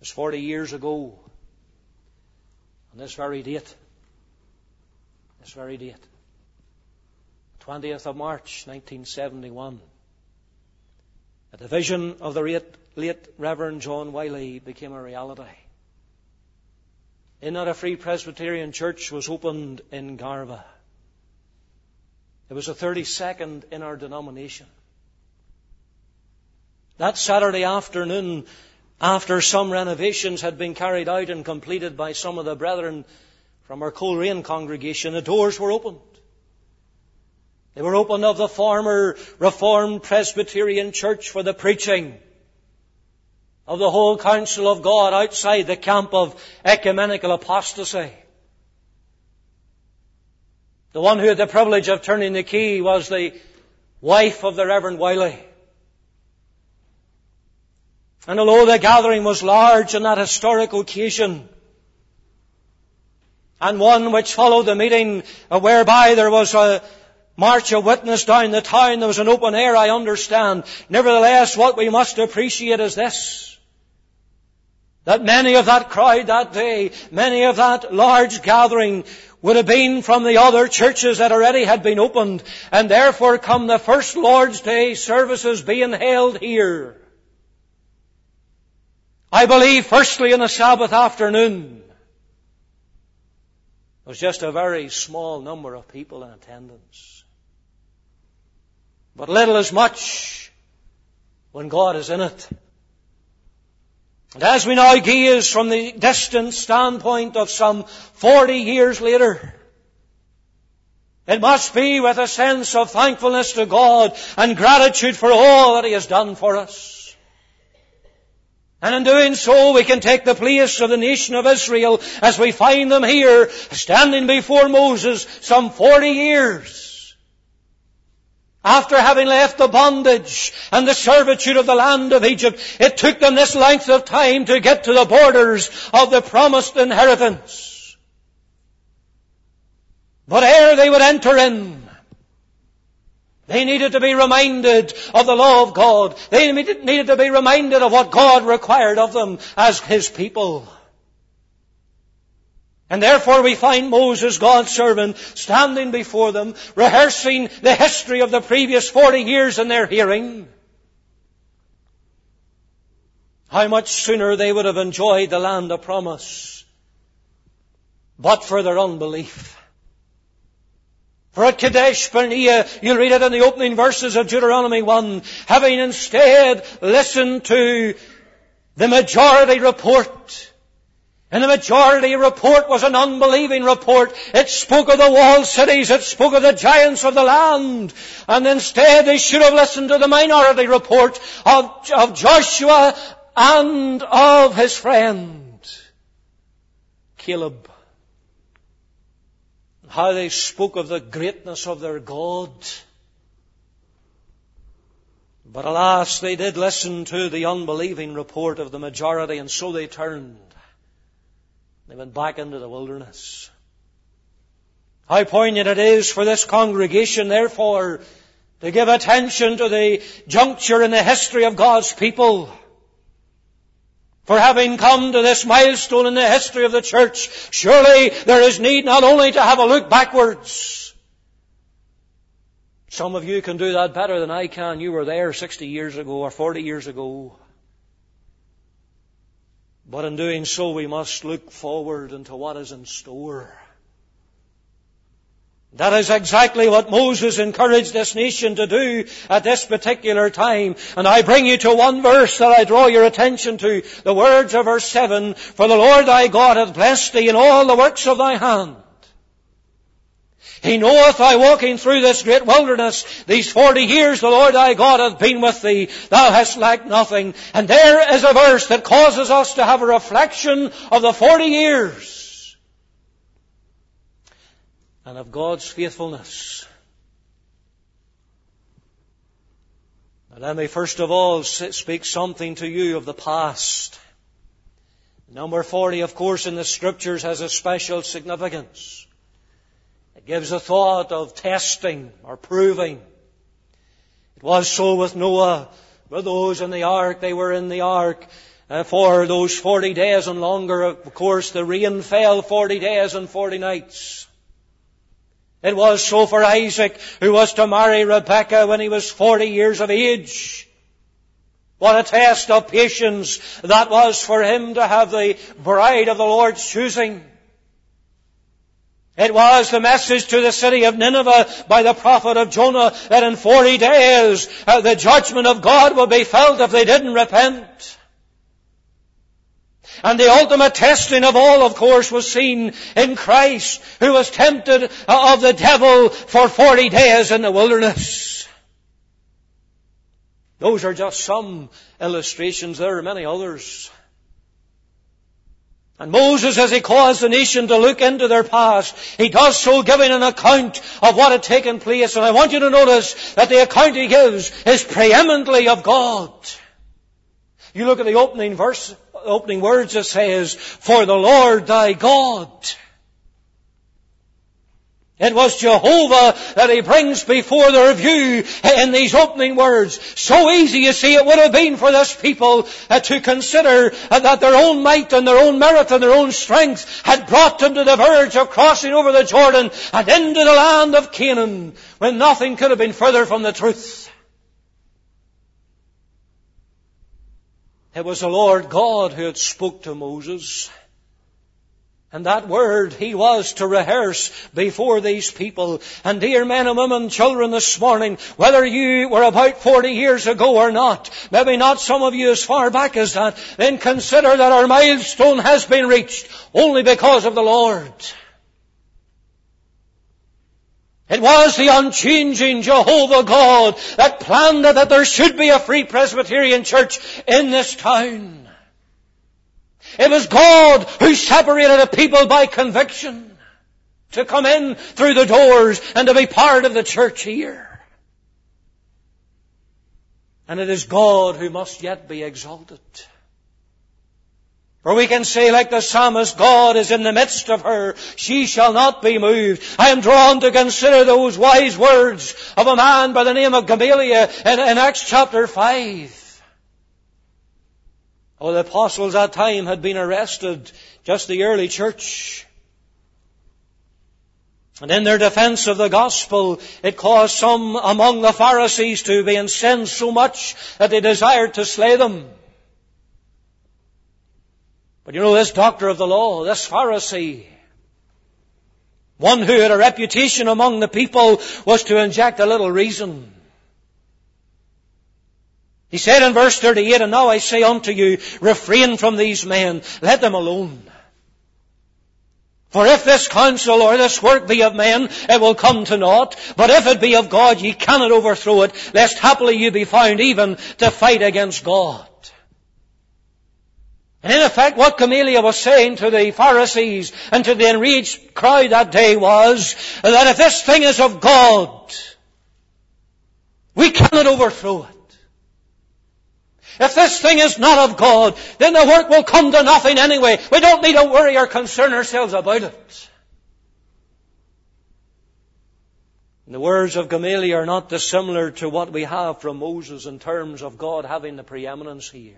was 40 years ago. On this very date, 20th of March, 1971, the vision of the late Reverend John Wiley became a reality. In that a Free Presbyterian Church was opened in Garva. It was the 32nd in our denomination. That Saturday afternoon, after some renovations had been carried out and completed by some of the brethren from our Coleraine congregation, the doors were opened. They were opened of the former Reformed Presbyterian Church for the preaching of the whole counsel of God outside the camp of ecumenical apostasy. The one who had the privilege of turning the key was the wife of the Reverend Wiley. And although the gathering was large on that historic occasion, and one which followed the meeting whereby there was a march of witness down the town, there was an open air, I understand. Nevertheless, what we must appreciate is this: that many of that crowd that day, many of that large gathering would have been from the other churches that already had been opened, and therefore come the first Lord's Day services being held here. I believe firstly on a Sabbath afternoon, it was just a very small number of people in attendance. But little is much when God is in it. And as we now gaze from the distant standpoint of some 40 years later, it must be with a sense of thankfulness to God and gratitude for all that He has done for us. And in doing so, we can take the place of the nation of Israel as we find them here, standing before Moses some 40 years after having left the bondage and the servitude of the land of Egypt. It took them this length of time to get to the borders of the promised inheritance. But ere they would enter in, they needed to be reminded of the law of God. They needed to be reminded of what God required of them as His people. And therefore we find Moses, God's servant, standing before them, rehearsing the history of the previous 40 years in their hearing. How much sooner they would have enjoyed the land of promise, but for their unbelief. For at Kadesh Barnea, you'll read it in the opening verses of Deuteronomy 1, having instead listened to the majority report. And the majority report was an unbelieving report. It spoke of the walled cities. It spoke of the giants of the land. And instead they should have listened to the minority report of Joshua and of his friend Caleb. How they spoke of the greatness of their God. But alas, they did listen to the unbelieving report of the majority, and so they turned. They went back into the wilderness. How poignant it is for this congregation, therefore, to give attention to the juncture in the history of God's people. For having come to this milestone in the history of the church, surely there is need not only to have a look backwards. Some of you can do that better than I can. You were there 60 years ago or 40 years ago. But in doing so, we must look forward into what is in store. That is exactly what Moses encouraged this nation to do at this particular time. And I bring you to one verse that I draw your attention to. The words of verse 7. For the Lord thy God hath blessed thee in all the works of thy hand. He knoweth thy walking through this great wilderness. These 40 years the Lord thy God hath been with thee. Thou hast lacked nothing. And there is a verse that causes us to have a reflection of the 40 years. And of God's faithfulness. Now let me first of all speak something to you of the past. Number 40, of course, in the Scriptures has a special significance. It gives a thought of testing or proving. It was so with Noah. With those in the ark, they were in the ark. for those 40 days and longer. Of course, the rain fell 40 days and 40 nights. It was so for Isaac, who was to marry Rebekah when he was 40 years of age. What a test of patience that was for him to have the bride of the Lord's choosing. It was the message to the city of Nineveh by the prophet of Jonah that in 40 days the judgment of God would be felt if they didn't repent. And the ultimate testing of all, of course, was seen in Christ, who was tempted of the devil for 40 days in the wilderness. Those are just some illustrations. There are many others. And Moses, as he calls the nation to look into their past, he does so giving an account of what had taken place. And I want you to notice that the account he gives is preeminently of God. You look at the opening words, it says, "For the Lord thy God." It was Jehovah that he brings before their view in these opening words. So easy, you see, it would have been for this people to consider that their own might and their own merit and their own strength had brought them to the verge of crossing over the Jordan and into the land of Canaan, when nothing could have been further from the truth. It was the Lord God who had spoke to Moses. And that word he was to rehearse before these people. And dear men and women, children, this morning, whether you were about 40 years ago or not, maybe not some of you as far back as that, then consider that our milestone has been reached only because of the Lord. It was the unchanging Jehovah God that planned that there should be a Free Presbyterian Church in this town. It was God who separated a people by conviction to come in through the doors and to be part of the church here. And it is God who must yet be exalted. For we can say like the psalmist, God is in the midst of her, she shall not be moved. I am drawn to consider those wise words of a man by the name of Gamaliel in Acts chapter 5. Oh, the apostles at that time had been arrested, just the early church. And in their defense of the gospel, it caused some among the Pharisees to be incensed so much that they desired to slay them. But you know, this doctor of the law, this Pharisee, one who had a reputation among the people, was to inject a little reason. He said in verse 38, "And now I say unto you, refrain from these men, let them alone. For if this counsel or this work be of men, it will come to naught. But if it be of God, ye cannot overthrow it, lest haply you be found even to fight against God." And in effect, what Gamaliel was saying to the Pharisees and to the enraged crowd that day was that if this thing is of God, we cannot overthrow it. If this thing is not of God, then the work will come to nothing anyway. We don't need to worry or concern ourselves about it. And the words of Gamaliel are not dissimilar to what we have from Moses in terms of God having the preeminence here.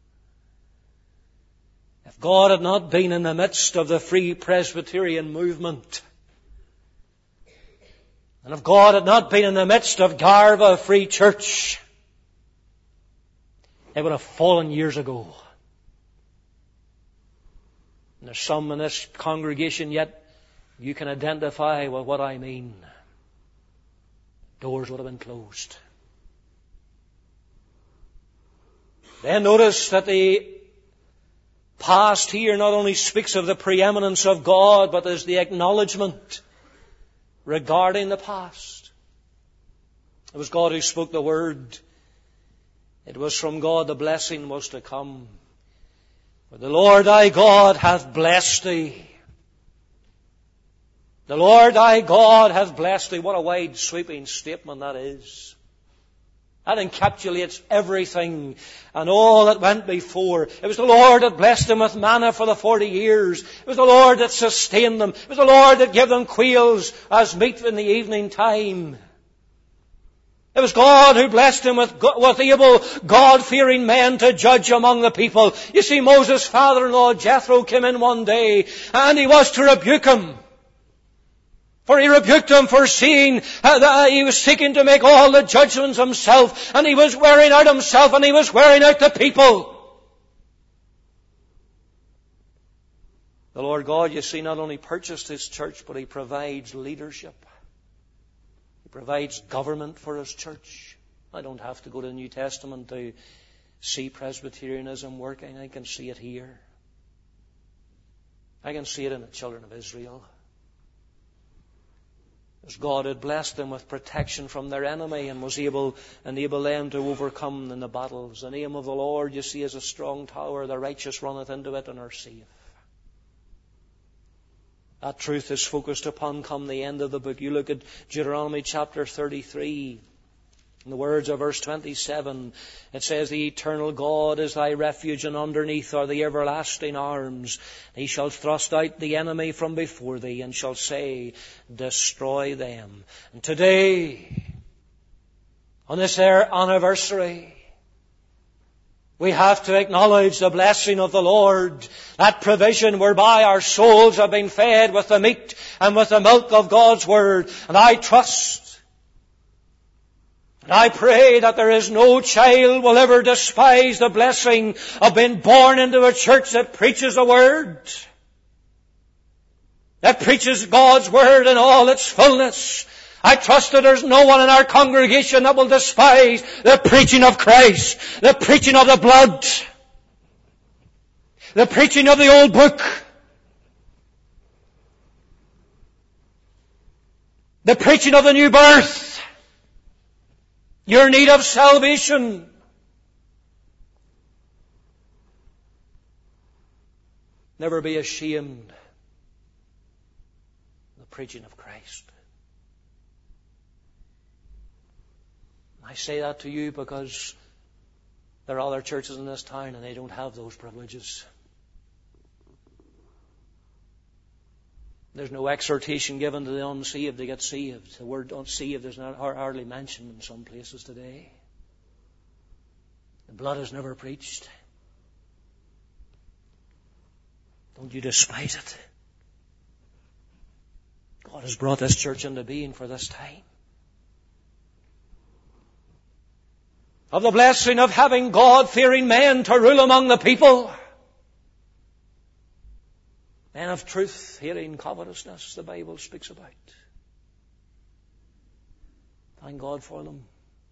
If God had not been in the midst of the Free Presbyterian movement, and if God had not been in the midst of Garva Free Church, it would have fallen years ago. And there's some in this congregation yet you can identify with what I mean. Doors would have been closed. Then notice that the past here not only speaks of the preeminence of God, but there's the acknowledgement regarding the past. It was God who spoke the word. It was from God the blessing was to come. For the Lord thy God hath blessed thee. The Lord thy God hath blessed thee. What a wide sweeping statement that is. That encapsulates everything and all that went before. It was the Lord that blessed them with manna for the 40 years. It was the Lord that sustained them. It was the Lord that gave them quails as meat in the evening time. It was God who blessed him with able, God-fearing men to judge among the people. You see, Moses' father-in-law Jethro came in one day, and he was to rebuke him. For he rebuked him for seeing that he was seeking to make all the judgments himself, and he was wearing out himself, and he was wearing out the people. The Lord God, you see, not only purchased His church, but He provides leadership. He provides government for His church. I don't have to go to the New Testament to see Presbyterianism working. I can see it here. I can see it in the children of Israel. As God had blessed them with protection from their enemy and was able to enable them to overcome in the battles. The name of the Lord, you see, is a strong tower. The righteous runneth into it and are safe. That truth is focused upon come the end of the book. You look at Deuteronomy chapter 33. In the words of verse 27, it says, the eternal God is thy refuge, and underneath are the everlasting arms. He shall thrust out the enemy from before thee, and shall say, destroy them. And today, on this anniversary, we have to acknowledge the blessing of the Lord, that provision whereby our souls have been fed with the meat and with the milk of God's Word. And I trust, and I pray that there is no child will ever despise the blessing of being born into a church that preaches the Word, that preaches God's Word in all its fullness. I trust that there's no one in our congregation that will despise the preaching of Christ, the preaching of the blood, the preaching of the old book, the preaching of the new birth, your need of salvation. Never be ashamed of the preaching of Christ. I say that to you because there are other churches in this town and they don't have those privileges. There's no exhortation given to the unsaved to get saved. The word unsaved is not hardly mentioned in some places today. The blood is never preached. Don't you despise it. God has brought this church into being for this time. Of the blessing of having God-fearing men to rule among the people. Men of truth, hating covetousness, the Bible speaks about. Thank God for them.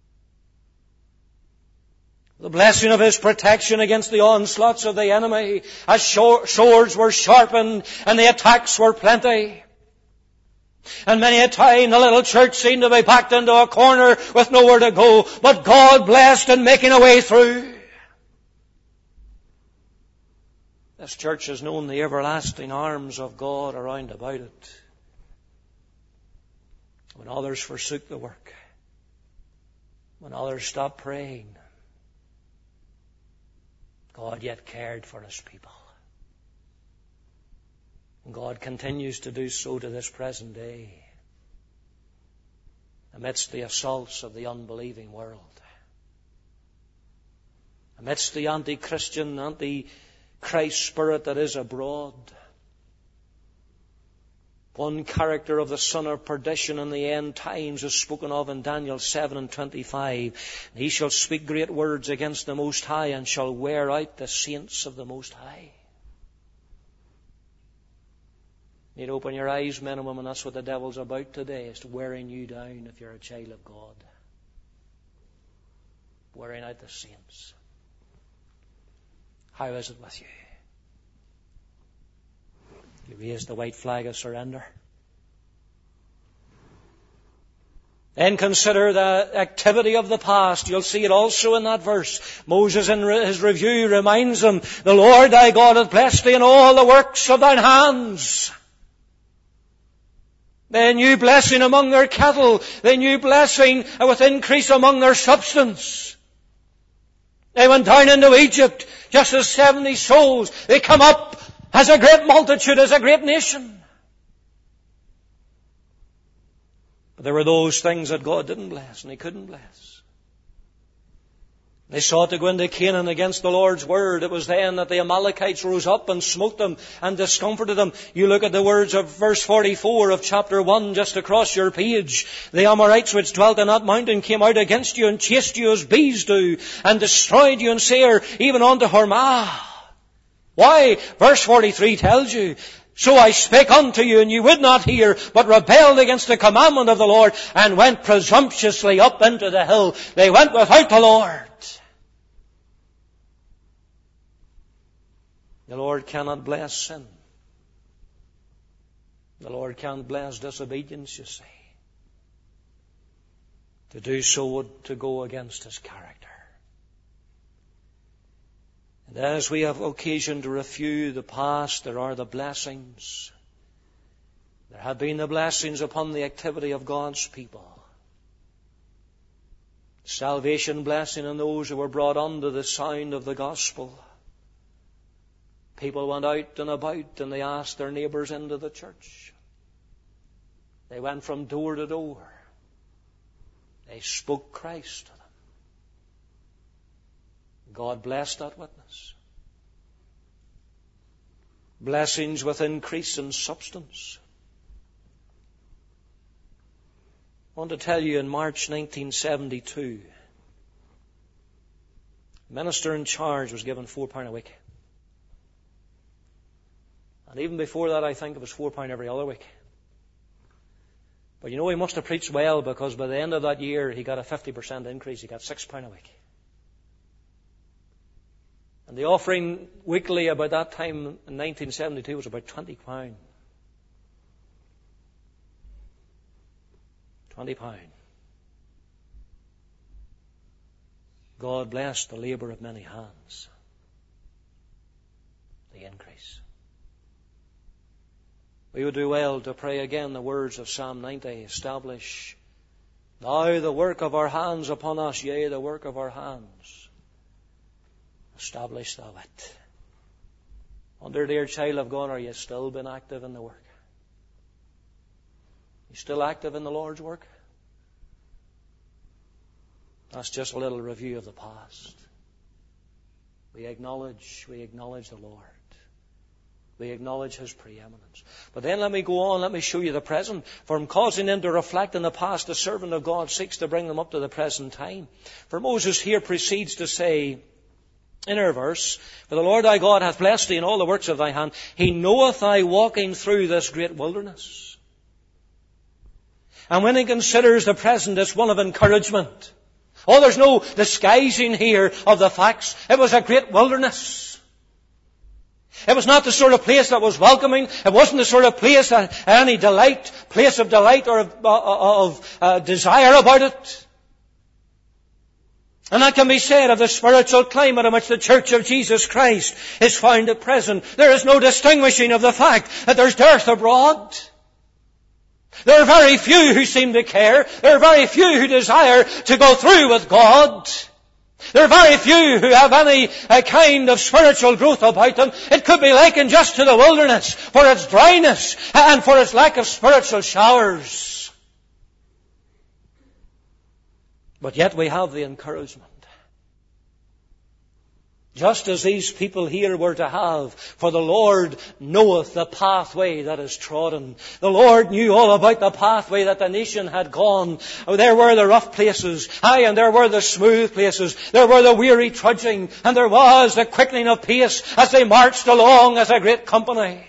The blessing of His protection against the onslaughts of the enemy, as swords were sharpened and the attacks were plenty. And many a time the little church seemed to be backed into a corner with nowhere to go, but God blessed in making a way through. This church has known the everlasting arms of God around about it. When others forsook the work, when others stopped praying, God yet cared for His people. And God continues to do so to this present day, amidst the assaults of the unbelieving world, amidst the anti-Christian, anti-Christ spirit that is abroad. One character of the son of perdition in the end times is spoken of in Daniel 7:25. He shall speak great words against the Most High, and shall wear out the saints of the Most High. You need to open your eyes, men and women. That's what the devil's about today. It's wearing you down if you're a child of God. Wearing out the saints. How is it with you? You raise the white flag of surrender. Then consider the activity of the past. You'll see it also in that verse. Moses in his review reminds them, the Lord thy God hath blessed thee in all the works of thine hands. They knew blessing among their cattle. They knew blessing with increase among their substance. They went down into Egypt just as 70 souls. They come up as a great multitude, as a great nation. But there were those things that God didn't bless and He couldn't bless. They sought to go into Canaan against the Lord's word. It was then that the Amalekites rose up and smote them and discomforted them. You look at the words of verse 44 of chapter 1 just across your page. The Amorites which dwelt in that mountain came out against you and chased you as bees do, and destroyed you in Seir, even unto Hormah. Why? Verse 43 tells you, so I spake unto you, and you would not hear, but rebelled against the commandment of the Lord, and went presumptuously up into the hill. They went without the Lord. The Lord cannot bless sin. The Lord can't bless disobedience, you see. To do so would to go against His character. And as we have occasion to review the past, there are the blessings. There have been the blessings upon the activity of God's people. Salvation blessing on those who were brought under the sound of the gospel. People went out and about and they asked their neighbours into the church. They went from door to door. They spoke Christ to them. God blessed that witness. Blessings with increase in substance. I want to tell you, in March 1972, the minister in charge was given £4 a week. And even before that, I think it was £4 every other week. But you know, he must have preached well, because by the end of that year, he got a 50% increase. He got £6 a week. And the offering weekly about that time in 1972 was about £20. £20. God blessed the labour of many hands. The increase. We would do well to pray again the words of Psalm 90. Establish now the work of our hands upon us, yea, the work of our hands. Establish thou it. Wonder, dear child of God, are you still been active in the work? You still active in the Lord's work? That's just a little review of the past. We acknowledge the Lord. We acknowledge His preeminence. But then let me go on, let me show you the present. From causing them to reflect on the past, the servant of God seeks to bring them up to the present time. For Moses here proceeds to say, in our verse, for the Lord thy God hath blessed thee in all the works of thy hand. He knoweth thy walking through this great wilderness. And when he considers the present, it's one of encouragement. Oh, there's no disguising here of the facts. It was a great wilderness. It was not the sort of place that was welcoming. It wasn't the sort of place that had any place of delight or of desire about it. And that can be said of the spiritual climate in which the Church of Jesus Christ is found at present. There is no distinguishing of the fact that there's dearth abroad. There are very few who seem to care. There are very few who desire to go through with God. There are very few who have any kind of spiritual growth about them. It could be likened just to the wilderness for its dryness and for its lack of spiritual showers. But yet we have the encouragement. Just as these people here were to have, for the Lord knoweth the pathway that is trodden. The Lord knew all about the pathway that the nation had gone. There were the rough places, aye, and there were the smooth places. There were the weary trudging, and there was the quickening of pace as they marched along as a great company.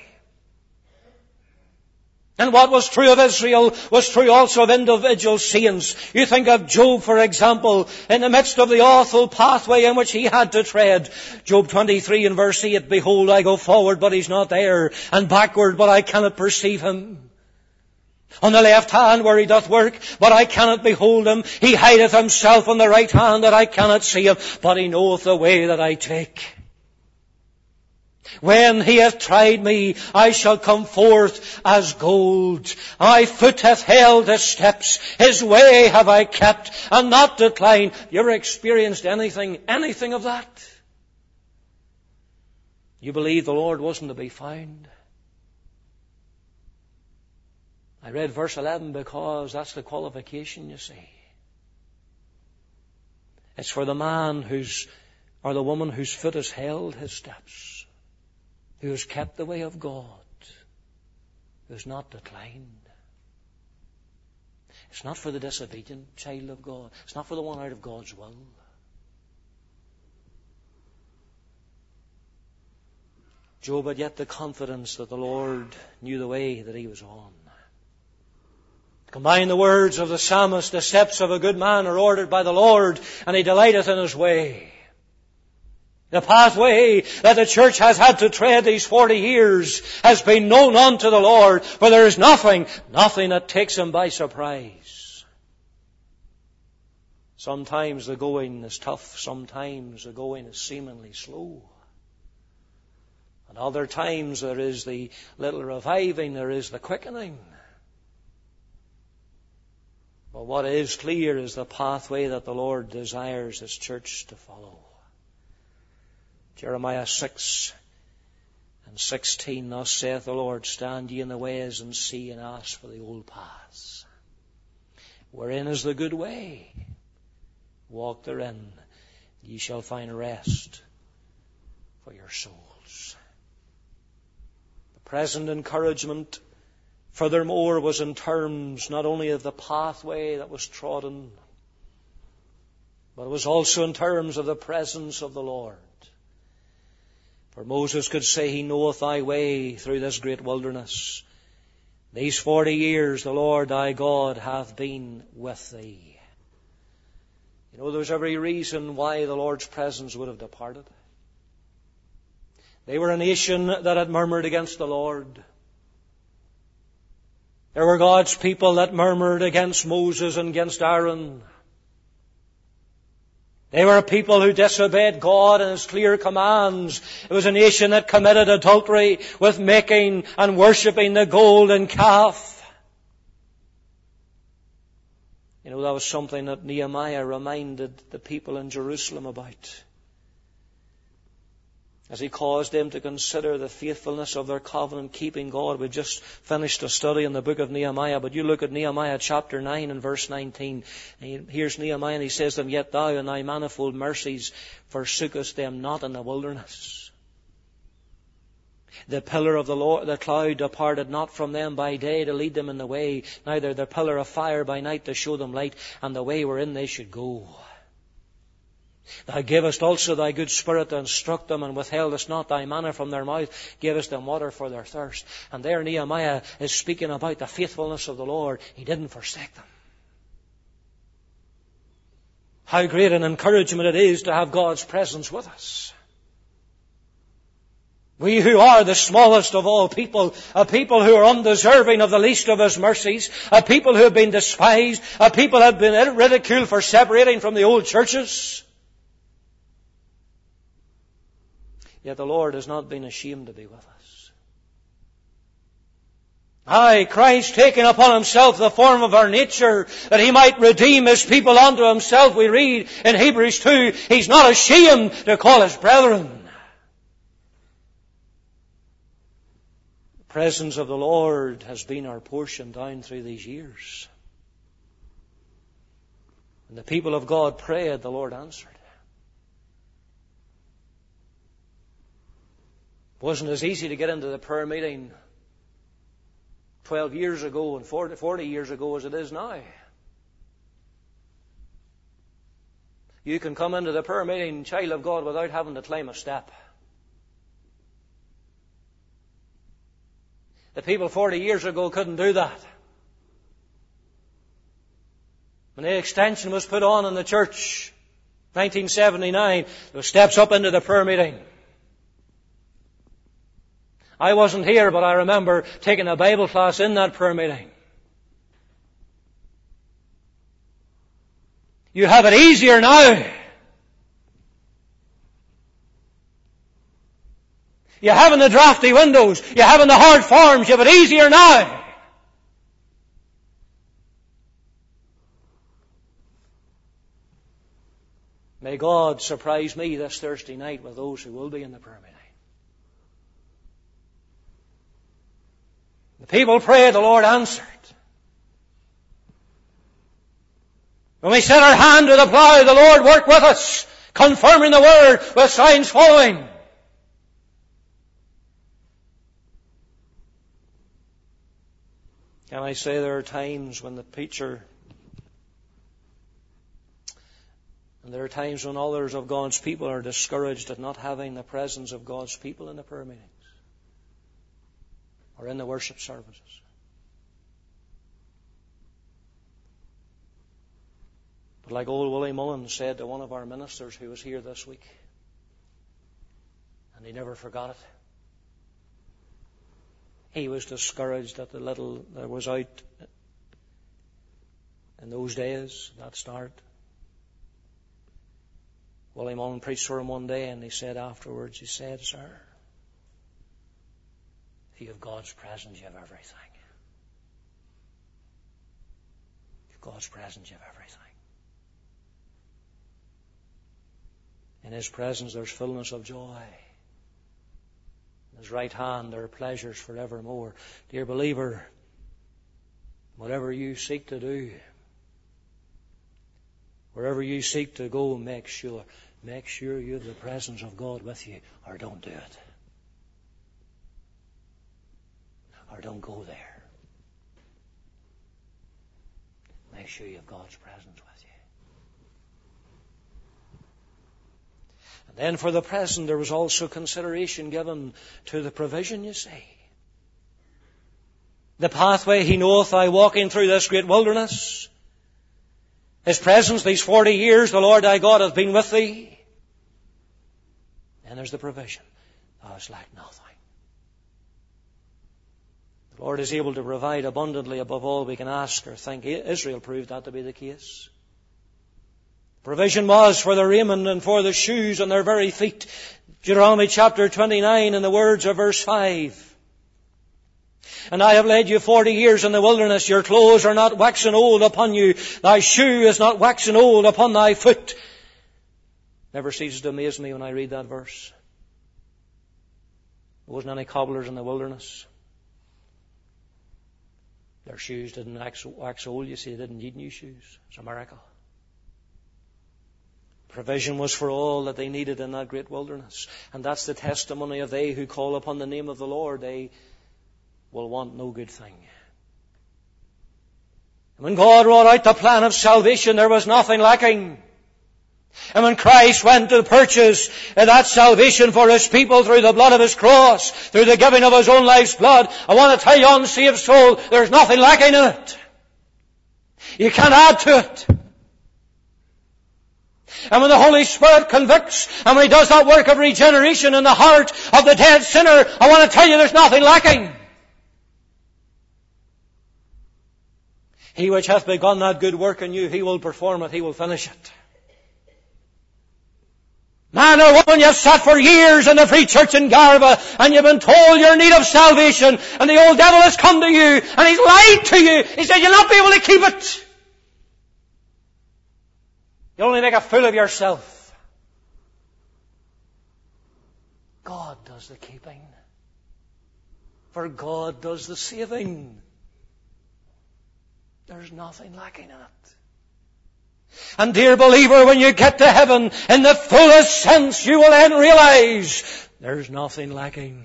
And what was true of Israel was true also of individual saints. You think of Job, for example, in the midst of the awful pathway in which he had to tread. Job 23 and verse 8, behold, I go forward, but He's not there, and backward, but I cannot perceive Him. On the left hand where He doth work, but I cannot behold Him. He hideth Himself on the right hand, that I cannot see Him, but He knoweth the way that I take. When He hath tried me, I shall come forth as gold. My foot hath held His steps. His way have I kept, and not declined. You ever experienced anything of that? You believe the Lord wasn't to be found? I read verse 11 because that's the qualification, you see. It's for the man or the woman whose foot has held his steps, who has kept the way of God, who has not declined. It's not for the disobedient child of God. It's not for the one out of God's will. Job had yet the confidence that the Lord knew the way that he was on. Combine the words of the psalmist, the steps of a good man are ordered by the Lord, and he delighteth in his way. The pathway that the church has had to tread these 40 years has been known unto the Lord, for there is nothing that takes him by surprise. Sometimes the going is tough, sometimes the going is seemingly slow. And other times there is the little reviving, there is the quickening. But what is clear is the pathway that the Lord desires His church to follow. Jeremiah 6:16, thus saith the Lord, stand ye in the ways and see and ask for the old paths. Wherein is the good way? Walk therein, ye shall find rest for your souls. The present encouragement, furthermore, was in terms not only of the pathway that was trodden, but it was also in terms of the presence of the Lord. For Moses could say, He knoweth thy way through this great wilderness. These 40 years the Lord thy God hath been with thee. You know, there's every reason why the Lord's presence would have departed. They were a nation that had murmured against the Lord. There were God's people that murmured against Moses and against Aaron. They were a people who disobeyed God and His clear commands. It was a nation that committed adultery with making and worshipping the golden calf. You know, that was something that Nehemiah reminded the people in Jerusalem about, as he caused them to consider the faithfulness of their covenant-keeping God. We just finished a study in the book of Nehemiah, but you look at Nehemiah chapter 9 and verse 19. And here's Nehemiah, and he says to them, Yet thou in thy manifold mercies forsookest them not in the wilderness. The pillar of the Lord, the cloud departed not from them by day to lead them in the way, neither the pillar of fire by night to show them light, and the way wherein they should go. Thou gavest also thy good Spirit to instruct them, and withheldest not thy manna from their mouth, gavest them water for their thirst. And there Nehemiah is speaking about the faithfulness of the Lord. He didn't forsake them. How great an encouragement it is to have God's presence with us. We who are the smallest of all people, a people who are undeserving of the least of His mercies, a people who have been despised, a people who have been ridiculed for separating from the old churches. Yet the Lord has not been ashamed to be with us. Aye, Christ taking upon Himself the form of our nature, that He might redeem His people unto Himself. We read in Hebrews 2, He's not ashamed to call us brethren. The presence of the Lord has been our portion down through these years. When the people of God prayed, the Lord answered. It wasn't as easy to get into the prayer meeting 12 years ago and 40 years ago as it is now. You can come into the prayer meeting, child of God, without having to climb a step. The people 40 years ago couldn't do that. When the extension was put on in the church, 1979, there were steps up into the prayer meeting. I wasn't here, but I remember taking a Bible class in that prayer meeting. You have it easier now. You haven't the drafty windows. You haven't the hard forms. You have it easier now. May God surprise me this Thursday night with those who will be in the prayer meeting. The people prayed, the Lord answered. When we set our hand to the plough, the Lord worked with us, confirming the Word with signs following. Can I say there are times when the preacher, and there are times when others of God's people are discouraged at not having the presence of God's people in the prayer meetings or in the worship services. But like old Willie Mullins said to one of our ministers who was here this week, and he never forgot it, he was discouraged at the little that was out in those days, that start. Willie Mullins preached for him one day, and he said afterwards, he said, "Sir, if you have God's presence, you have everything. If you have God's presence, you have everything. In His presence there's fullness of joy. In His right hand there are pleasures forevermore." Dear believer, whatever you seek to do, wherever you seek to go, make sure you have the presence of God with you, or don't do it. Or don't go there. Make sure you have God's presence with you. And then for the present, there was also consideration given to the provision, you see. The pathway He knoweth, I walking through this great wilderness. His presence, these 40 years, the Lord thy God hath been with thee. And there's the provision. Thou hast lacked nothing. The Lord is able to provide abundantly above all we can ask or think. Israel proved that to be the case. Provision was for the raiment and for the shoes on their very feet. Deuteronomy chapter 29 in the words of verse 5. "And I have led you 40 years in the wilderness. Your clothes are not waxen old upon you. Thy shoe is not waxen old upon thy foot." Never ceases to amaze me when I read that verse. There wasn't any cobblers in the wilderness. Their shoes didn't wax old. You see, they didn't need new shoes. It's a miracle. Provision was for all that they needed in that great wilderness. And that's the testimony of they who call upon the name of the Lord. They will want no good thing. And when God wrought out the plan of salvation, there was nothing lacking. And when Christ went to purchase that salvation for His people through the blood of His cross, through the giving of His own life's blood, I want to tell you, unsaved soul, there's nothing lacking in it. You can't add to it. And when the Holy Spirit convicts, and when He does that work of regeneration in the heart of the dead sinner, I want to tell you there's nothing lacking. He which hath begun that good work in you, He will perform it, He will finish it. Man or woman, you've sat for years in the Free Church in Garba, and you've been told you're in need of salvation, and the old devil has come to you, and he's lied to you. He said you'll not be able to keep it. You'll only make a fool of yourself. God does the keeping. For God does the saving. There's nothing lacking in it. And dear believer, when you get to heaven, in the fullest sense, you will then realize there's nothing lacking.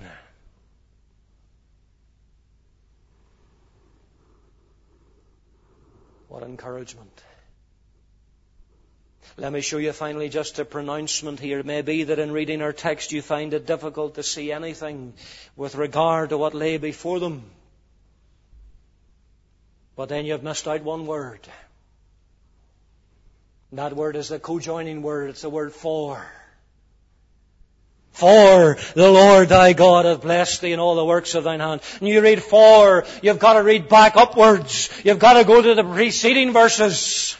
What encouragement. Let me show you finally just a pronouncement here. It may be that in reading our text you find it difficult to see anything with regard to what lay before them. But then you've missed out one word. And that word is the co-joining word. It's the word for. For the Lord thy God hath blessed thee in all the works of thine hand. And you read for, you've got to read back upwards. You've got to go to the preceding verses.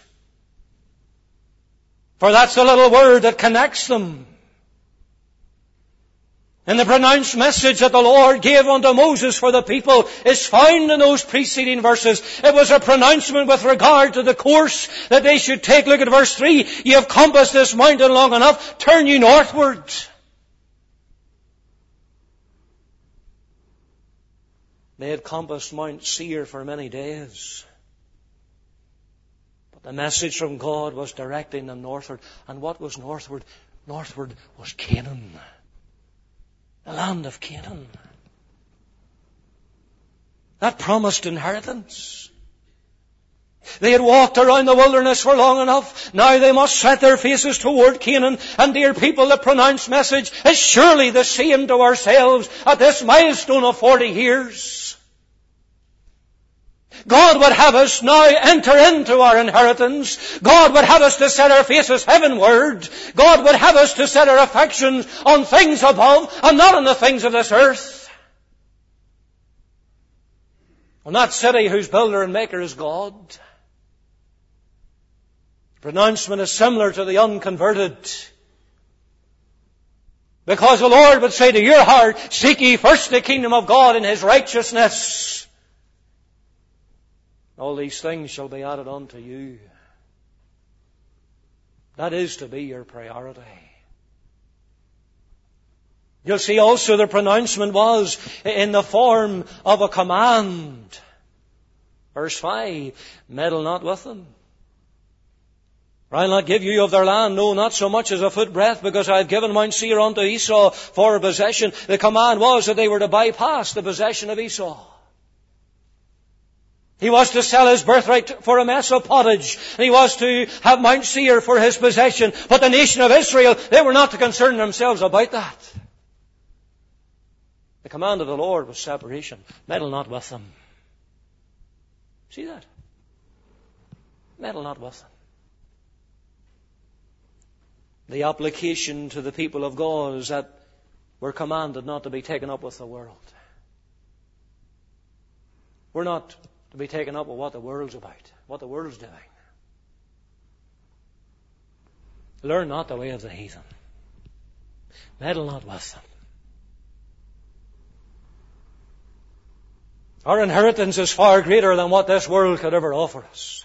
For that's the little word that connects them. And the pronounced message that the Lord gave unto Moses for the people is found in those preceding verses. It was a pronouncement with regard to the course that they should take. Look at verse 3. Ye have compassed this mountain long enough. Turn ye northward. They had compassed Mount Seir for many days. But the message from God was directing them northward. And what was northward? Northward was Canaan. The land of Canaan. That promised inheritance. They had walked around the wilderness for long enough. Now they must set their faces toward Canaan. And dear people, the pronounced message is surely the same to ourselves at this milestone of 40 years. God would have us now enter into our inheritance. God would have us to set our faces heavenward. God would have us to set our affections on things above and not on the things of this earth. On that city whose builder and maker is God. The pronouncement is similar to the unconverted. Because the Lord would say to your heart, seek ye first the kingdom of God and His righteousness. All these things shall be added unto you. That is to be your priority. You'll see also the pronouncement was in the form of a command. Verse 5, meddle not with them. For I'll not give you of their land, no, not so much as a footbreadth, because I have given Mount Seir unto Esau for a possession. The command was that they were to bypass the possession of Esau. He was to sell his birthright for a mess of pottage. And he was to have Mount Seir for his possession. But the nation of Israel, they were not to concern themselves about that. The command of the Lord was separation. Meddle not with them. See that? Meddle not with them. The application to the people of God is that we're commanded not to be taken up with the world. We're not to be taken up with what the world's about, what the world's doing. Learn not the way of the heathen. Meddle not with them. Our inheritance is far greater than what this world could ever offer us.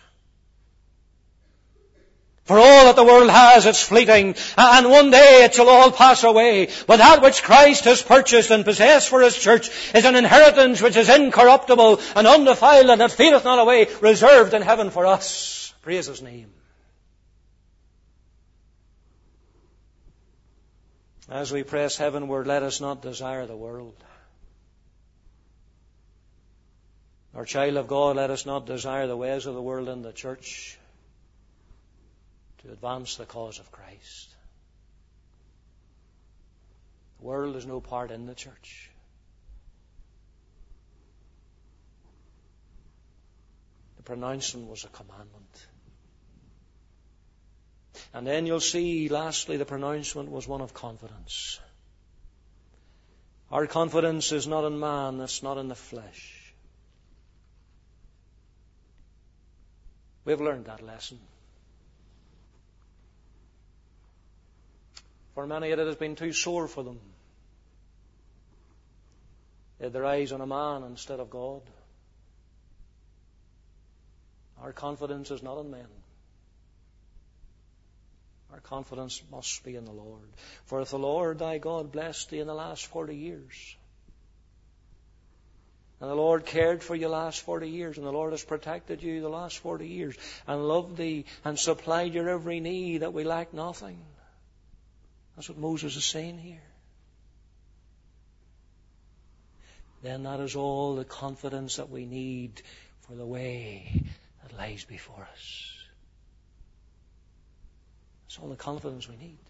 For all that the world has, it's fleeting, and one day it shall all pass away. But that which Christ has purchased and possessed for His church is an inheritance which is incorruptible and undefiled, and that fadeth not away, reserved in heaven for us. Praise His name. As we press heavenward, let us not desire the world. Our child of God, let us not desire the ways of the world in the church to advance the cause of Christ. The world has no part in the church. The pronouncement was a commandment. And then you'll see, lastly, the pronouncement was one of confidence. Our confidence is not in man, it's not in the flesh. We've learned that lesson. For many it has been too sore for them. They had their eyes on a man instead of God. Our confidence is not in men. Our confidence must be in the Lord. For if the Lord thy God blessed thee in the last 40 years, and the Lord cared for you the last 40 years, and the Lord has protected you the last 40 years, and loved thee, and supplied your every need, that we lack nothing. That's what Moses is saying here. Then that is all the confidence that we need for the way that lies before us. That's all the confidence we need.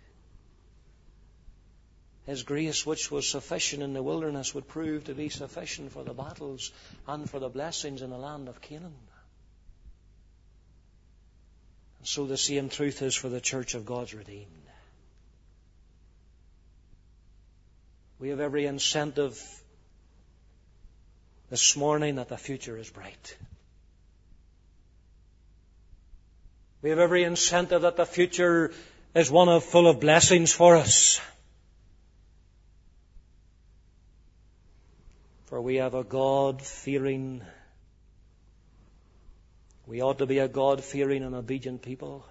His grace, which was sufficient in the wilderness, would prove to be sufficient for the battles and for the blessings in the land of Canaan. And so the same truth is for the church of God's redeemed. We have every incentive this morning that the future is bright. We have every incentive that the future is one of full of blessings for us. For we have a God-fearing, we ought to be a God-fearing and obedient people.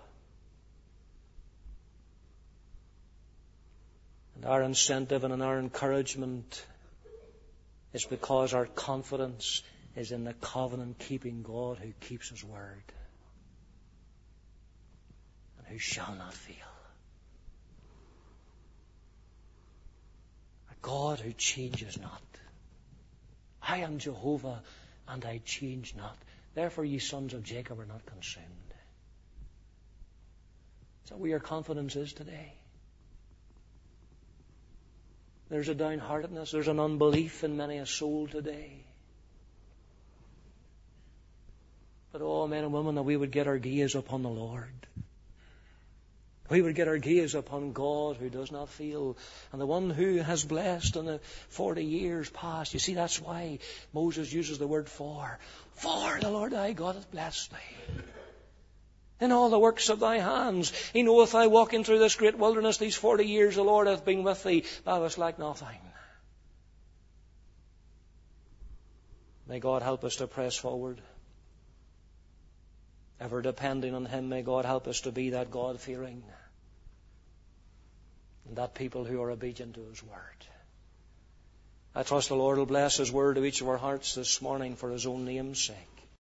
And our incentive and our encouragement is because our confidence is in the covenant-keeping God who keeps His word and who shall not fail. A God who changes not. I am Jehovah, and I change not. Therefore, ye sons of Jacob are not consumed. Is that where your confidence is today? There's a downheartedness, there's an unbelief in many a soul today. But oh, men and women, that we would get our gaze upon the Lord. We would get our gaze upon God who does not fail, and the one who has blessed in the 40 years past. You see, that's why Moses uses the word for. For the Lord thy God hath blessed thee in all the works of thy hands. He knoweth I walking through this great wilderness these 40 years, the Lord hath been with thee. Thou wast like nothing. May God help us to press forward. Ever depending on Him, may God help us to be that God-fearing and that people who are obedient to His word. I trust the Lord will bless His word to each of our hearts this morning for His own name's sake.